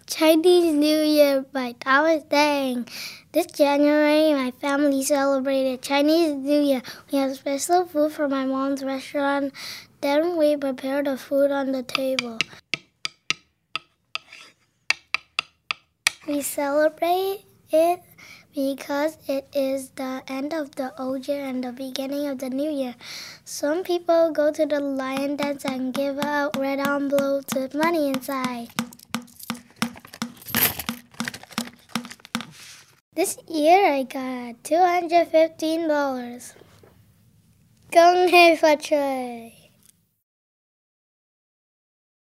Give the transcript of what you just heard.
Chinese New Year by Thomas Dang. This January, my family celebrated Chinese New Year. We had special food from my mom's restaurant. Then we prepared the food on the table. We celebrate it because it is the end of the old year and the beginning of the new year. Some people go to the lion dance and give out red envelopes with money inside. This year I got $215.恭喜發財!